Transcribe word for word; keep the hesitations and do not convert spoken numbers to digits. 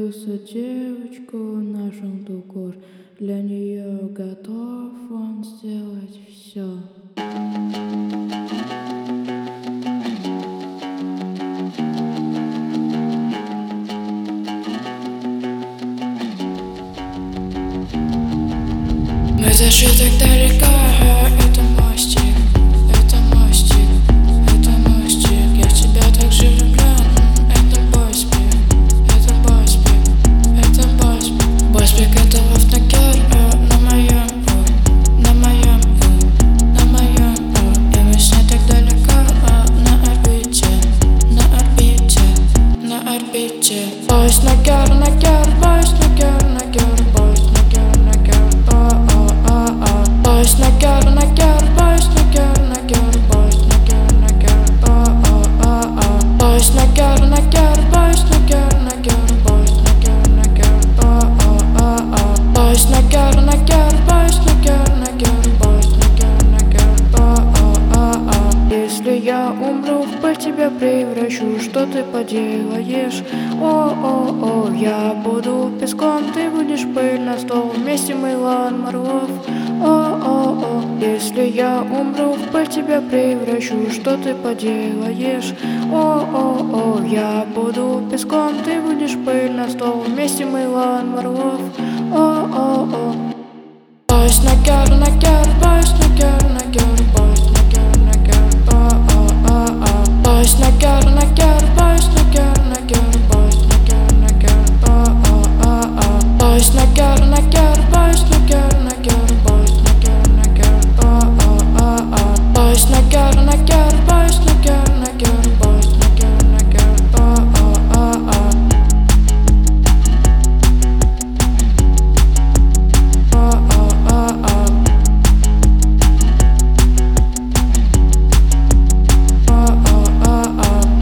влюбился в девочку на желтый кор. Для нее готов он сделать все. Мы зашли так далеко, это мостик, это мостик, это мостик. Я в тебя так же влюблен, это бойспик, это бойспик, это бойспик. Бойспик это лавтагер на моем, на моем, на моем. И мы с ней так далеко, на орбите, на орбите, на орбите. Бойс нагер, нагер, бойс нагер, нагер, бойс нагер, нагер, бойс нагер, нагер, бойс нагер, нагер, бойс нагер, нагер, бойс нагер, нагер, бойс нагер, нагер, бойс нагер, нагер, бойс нагер, нагер, бойс нагер, нагер, бойс нагер, нагер. Если я умру, в пыль тебя превращу, что ты поделаешь? О-о-о, я буду песком, ты будешь пыль на стол, вместе мы Лан Марлов. О-о-о, если я умру, в пыль тебя превращу, что ты поделаешь? О-о-о, я буду песком, ты будешь пыль на стол, вместе мы Лан Марлов. О-о-о. Бойс нагер, нагер,